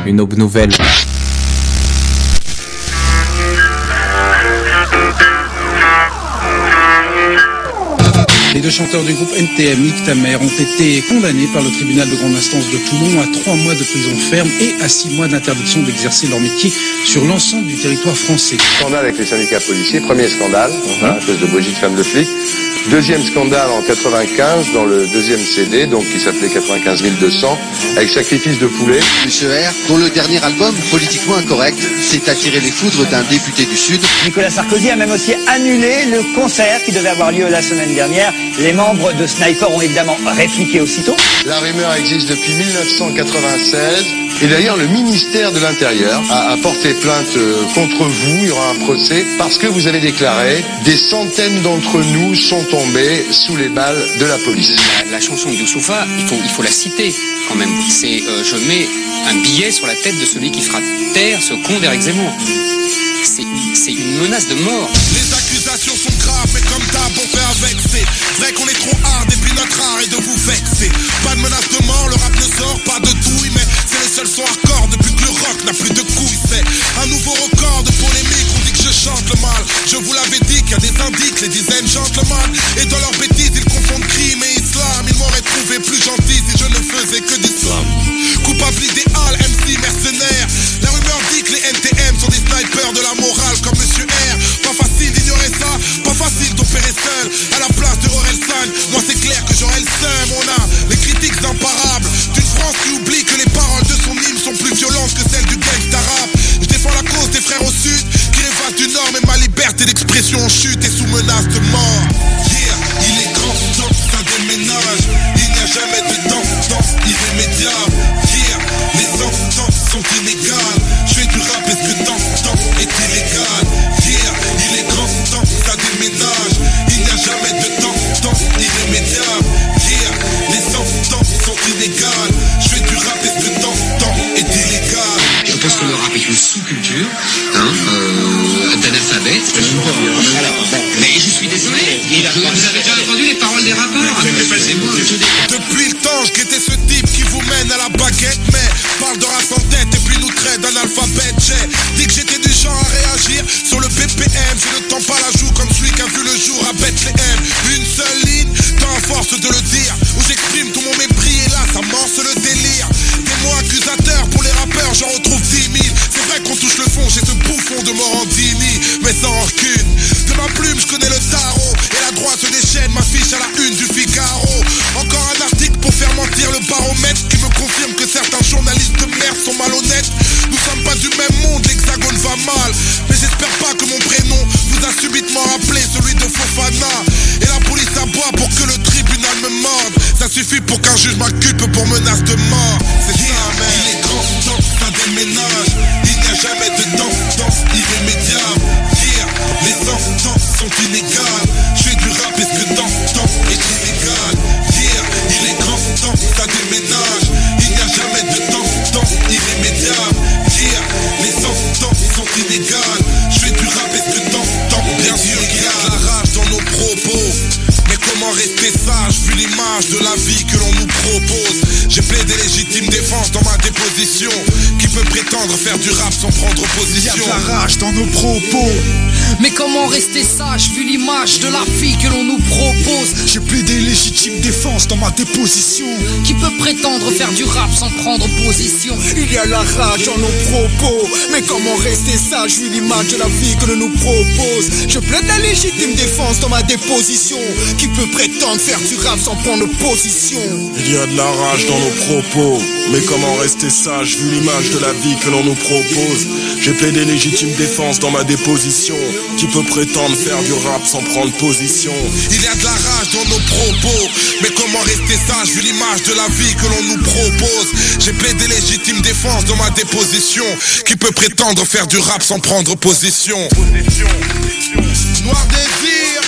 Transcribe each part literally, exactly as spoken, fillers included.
une aube nouvelle. Les deux chanteurs du groupe N T M, Nick Tamer, ont été condamnés par le tribunal de grande instance de Toulon à trois mois de prison ferme et à six mois d'interdiction d'exercer leur métier sur l'ensemble du territoire français. Scandale avec les syndicats policiers, premier scandale, mmh. hein, espèce de bogie de femme de flic. Deuxième scandale en quatre-vingt-quinze dans le deuxième C D, donc qui s'appelait quatre-vingt-quinze mille deux cents, avec Sacrifice de poulet. Monsieur R, dont le dernier album, politiquement incorrect, s'est attiré les foudres d'un député du Sud. Nicolas Sarkozy a même aussi annulé le concert qui devait avoir lieu la semaine dernière. Les membres de Sniper ont évidemment répliqué aussitôt. La rumeur existe depuis mille neuf cent quatre-vingt-seize. Et d'ailleurs, le ministère de l'Intérieur a, a porté plainte contre vous. Il y aura un procès parce que vous avez déclaré « Des centaines d'entre nous sont tombés sous les balles de la police ». La, la chanson de Youssoufa, il faut, il faut la citer quand même. C'est euh, « Je mets un billet sur la tête de celui qui fera taire ce con d'Éric Zemmour ». C'est, c'est une menace de mort. Les accusations sont graves, mais comme d'hab, on fait avec. C'est vrai qu'on est trop hard, et puis notre art est de vous vexer. Pas de menace de mort, le rap ne sort pas de douille, mais c'est les seuls sons hardcore depuis que le rock n'a plus de couilles. C'est un nouveau record de polémique, on dit que je chante le mal. Je vous l'avais dit qu'il y a des indices, les dizaines chantent le mal. Et dans leurs bêtises, ils confondent crime et islam. Ils m'auraient trouvé plus gentil si je ne faisais que d'islam. Coupable idéal, M C mercenaire. La rumeur dit que les N T M sont des snipers de la morale comme Monsieur R. Pas facile d'ignorer ça, pas facile d'opérer seul à la place de Orelsan. Moi c'est clair que j'aurai le seum. On a les critiques imparables d'une France qui oublie que les paroles de son hymne sont plus violentes que celles du gangsta rap. Je défends la cause des frères au sud qui rêvent du nord, mais ma liberté d'expression en chute et sous menace de mort. Yeah, il est grand temps que ça déménage. Il n'y a jamais de danse irrémédiable. Yeah, les sentences sont inégales. Je fais du rap, est-ce que danse est illégal? Yeah, il est grand temps que ça déménage. Il n'y a jamais de danse irrémédiable. Yeah, les sentences sont inégales. Je fais du rap, est-ce que danse est illégal? Je pense que le rap est une sous-culture, hein, euh, d'analphabètes. Mais je suis désolé, vous avez déjà entendu les paroles des rappeurs? Depuis le temps, je guettais ce type qui vous mène à la baguette, mais parle de race en tête et puis nous traite d'analphabète. J'ai dit que j'étais du genre à réagir sur le B P M. Je ne tends pas la joue comme celui qui a vu le jour à Bethléem. Une seule ligne, tant à force de le dire, où j'exprime tout mon mépris et là ça morce le délire. Des mots accusateurs pour les rappeurs, j'en retrouve dix mille. C'est vrai qu'on touche le fond chez ce bouffon de Morandini, mais sans rancune. De ma plume, je connais le tarot, et la droite se déchaîne, m'affiche à la une du Figaro. Encore un article pour faire mentir le baromètre qui me confirme que certains journalistes de merde sont malhonnêtes. Nous sommes pas du même monde, l'hexagone va mal, mais j'espère pas que mon prénom vous a subitement rappelé celui de Fofana. Et la police aboie pour que le tribunal me morde. Ça suffit pour qu'un juge m'inculpe pour menace de mort. C'est ça, man. Il est grand temps que ça déménage. Il n'y a jamais de danse irrémédiable. Yeah, les sentences sont inégales. Je fais du rap, est-ce que danse est illégal? Yeah, il est grand temps que ça déménage. Il n'y a jamais de danse irrémédiable. Yeah, les sentences sont inégales. Je fais du rap, est-ce que danse bien sûr il y a la rage dans nos propos. Mais comment rester sage vu l'image de la vie que l'on nous propose? J'ai plaidé légitime défense dans ma déposition. Qui peut prétendre faire du rap sans prendre position? Y'a de la rage dans nos propos. Mais comment rester sage vu l'image de la vie que l'on nous propose? J'ai plaidé légitime défense dans ma déposition. Qui peut prétendre faire du rap sans prendre position? Il y a la rage dans nos propos. Mais comment rester sage vu l'image de la vie que l'on nous propose? Je plaide la légitime défense dans ma déposition. Qui peut prétendre faire du rap sans prendre position? Il y a de la rage dans nos propos. Mais comment rester sage vu l'image de la vie que l'on nous propose? J'ai plaidé légitime défense dans ma déposition. Qui peut prétendre faire du rap sans prendre position? Il y a de la rage dans nos propos. Mais comment rester sage vu l'image de la vie que l'on nous propose? J'ai plaidé légitime défense dans ma déposition. Qui peut prétendre faire du rap sans prendre position? Noir désir.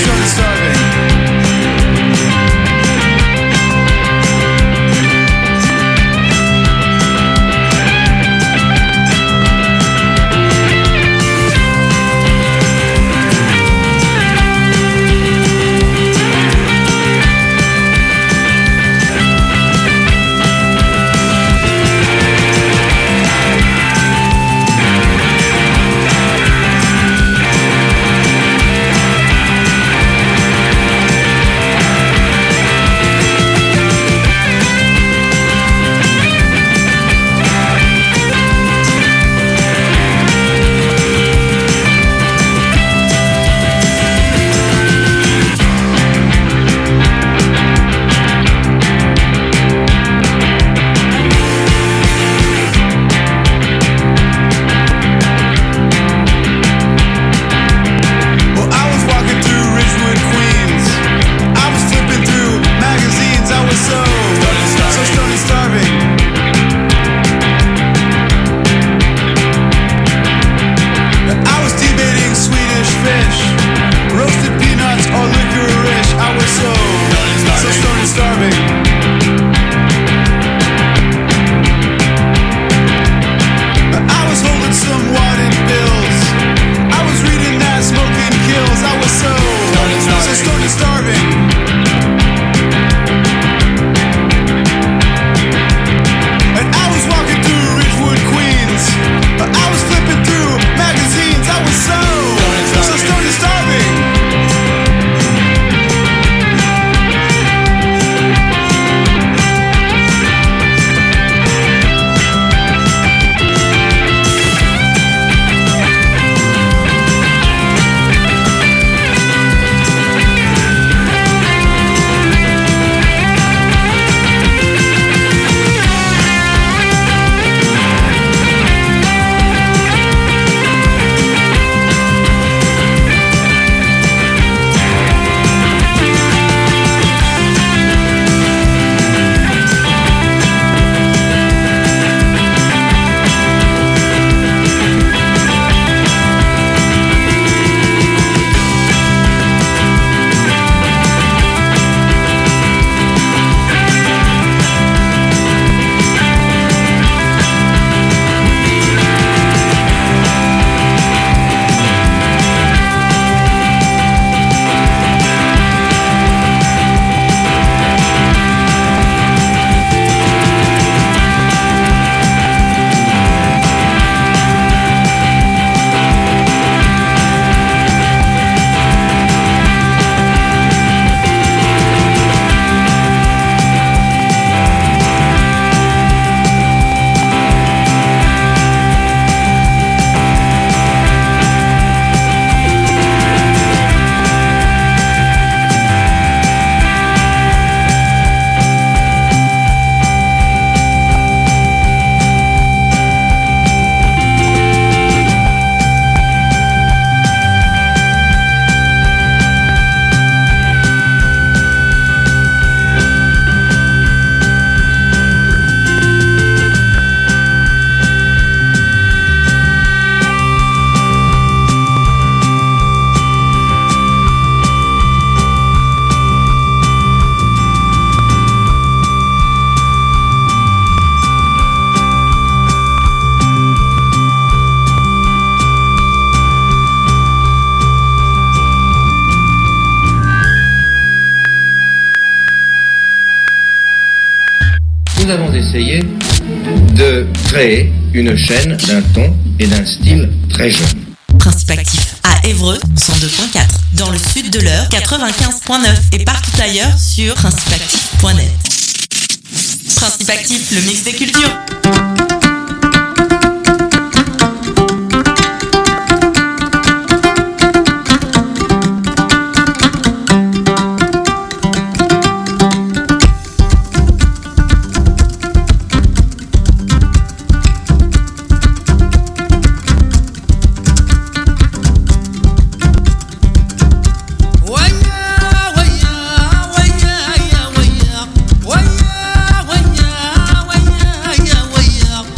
started starving. nous avons essayé de créer une chaîne d'un ton et d'un style très jeune. Principe actif à Évreux, cent deux point quatre, dans le sud de l'Eure, quatre-vingt-quinze point neuf et partout ailleurs sur principe actif point net. Principe actif, le mix des cultures. Yeah.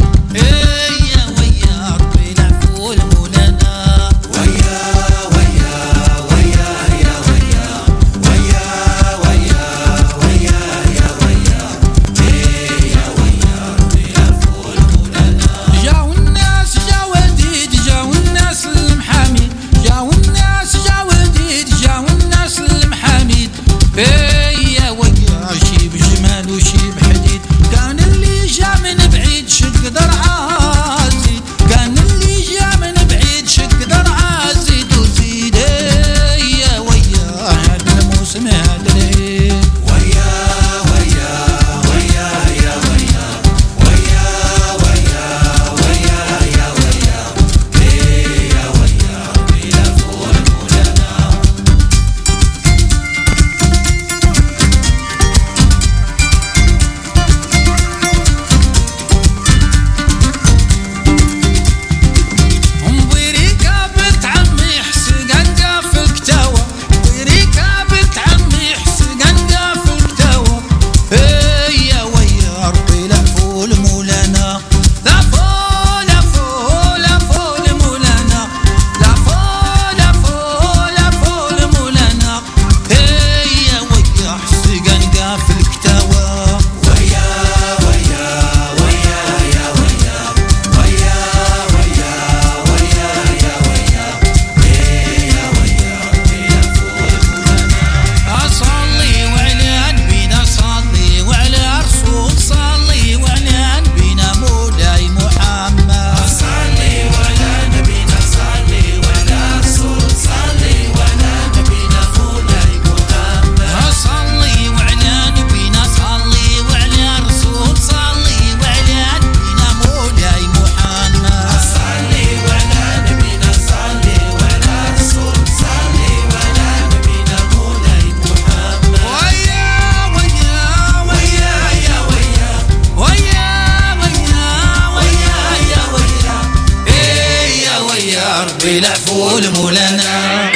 فول مولانا.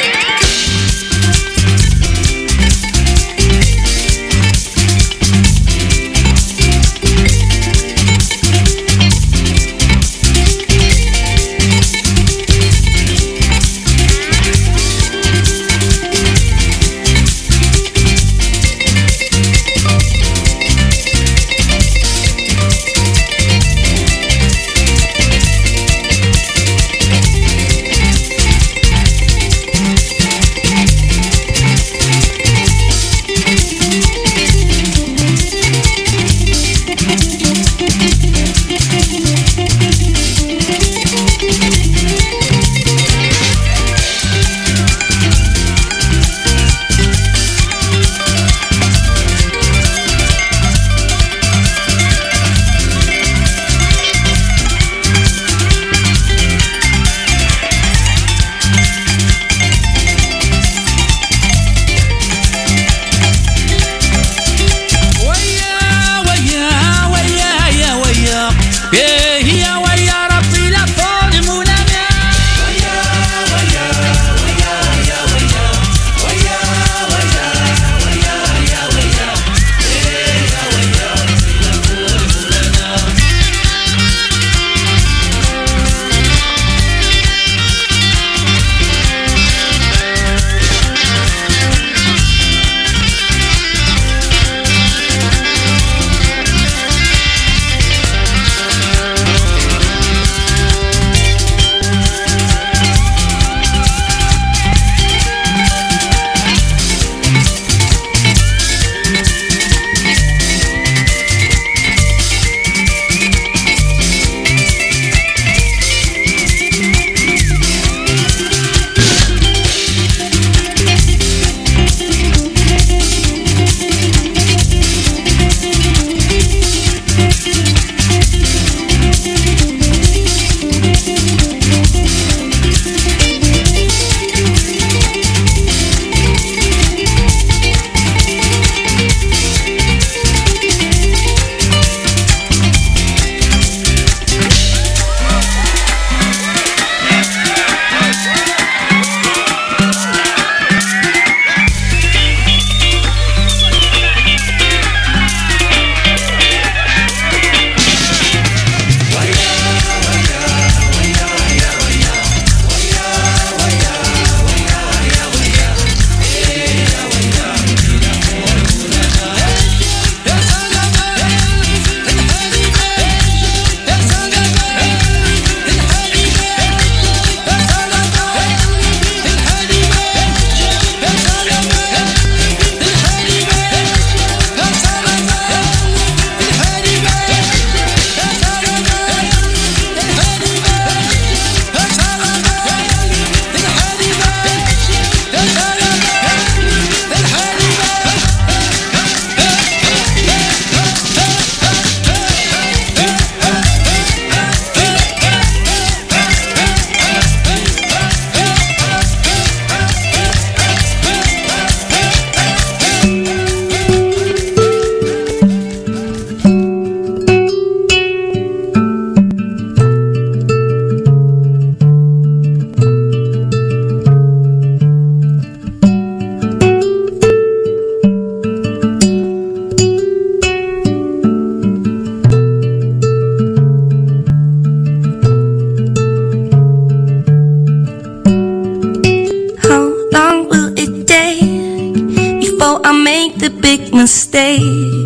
Mistake.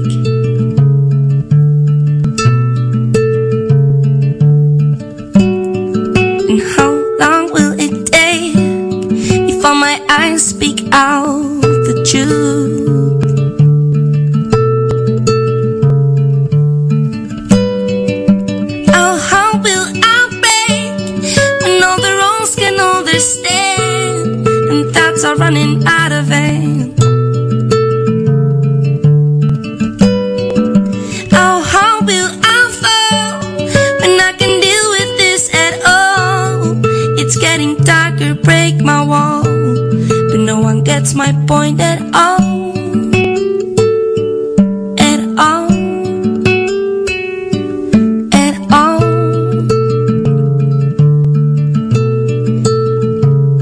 And how long will it take before my eyes speak out the truth? Oh, how will I break when all the wrongs can understand and thoughts are running out of hand? Break my wall, but no one gets my point at all, at all, at all.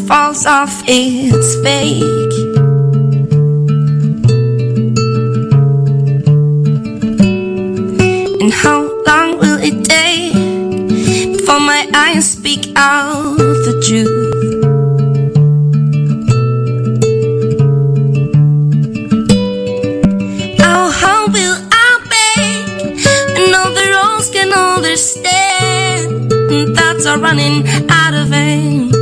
falls off, it's fake. And how long will it take before my eyes speak out the truth? Oh, how will I break when all the roads can understand and thoughts are running out of aim?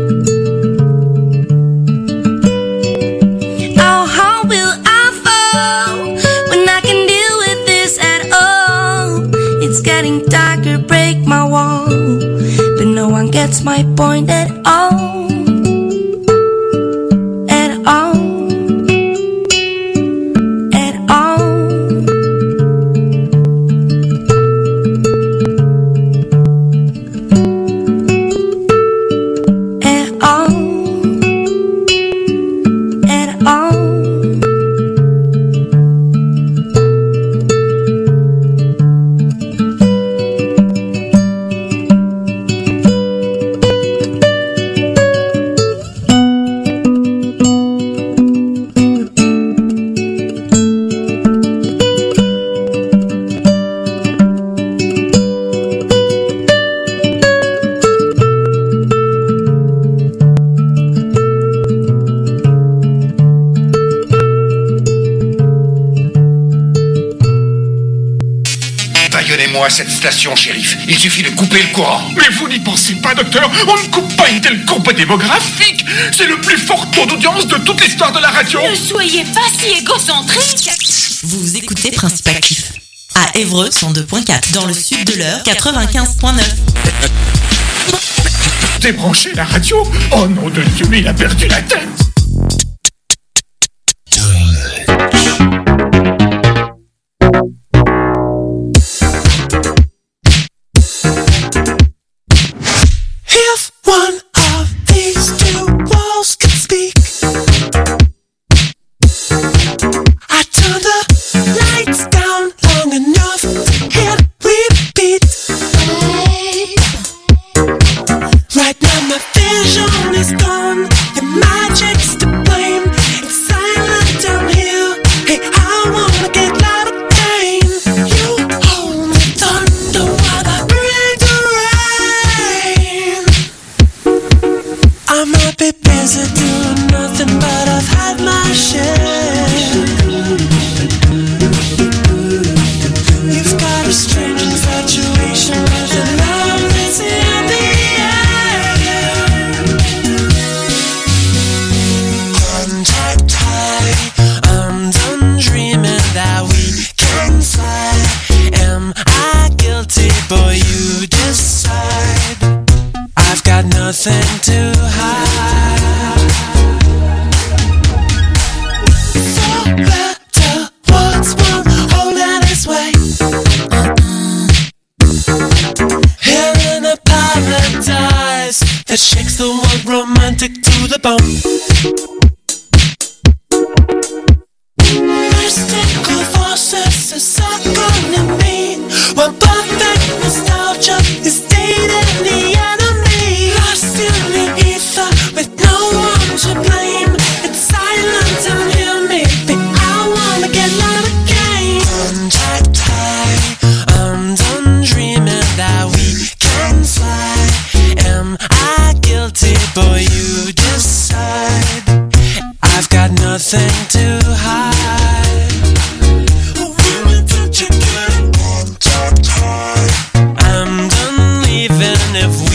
Oh, how will I fall when I can deal with this at all? It's getting darker, break my wall, but no one gets my point at all. At all. At all. At all. At all. Baillonnez-moi cette station, shérif. Il suffit de couper le courant. Mais vous n'y pensez pas, docteur. On ne coupe pas une telle courbe démographique. C'est le plus fort taux d'audience de toute l'histoire de la radio. Ne soyez pas si égocentrique. Vous écoutez Principe Actif à Évreux cent deux point quatre, dans le sud de l'Eure quatre-vingt-quinze point neuf. Débranchez la radio. Oh nom de Dieu, mais il a perdu la tête. If one of these two walls could speak, I turn the lights down long enough to hear repeat. Right now my vision is gone, your magic's to blame. It's silent down here. Hey, I wanna get loud again. You hold me thunder while I bring the rain. I might be busy doing nothing, but I've had my share. You've got a strange infatuation with the love that's in the air. Contact high, I'm done dreaming that we can fly. Am I guilty? Boy, you decide. I've got nothing to hide. For better, what's one holding its way? Here in a paradise that shakes the world romantic to the bone. Mystical forces are circling me. One perfect nostalgia is dating the enemy. Lost in the ether with no one to blame. It's silent down here, maybe I wanna get loud again. Contact high, I'm done dreaming that we can fly. Am I guilty? Boy, you decide. I've got nothing to hide. Women, don't you get it? Contact high. I'm done leaving if we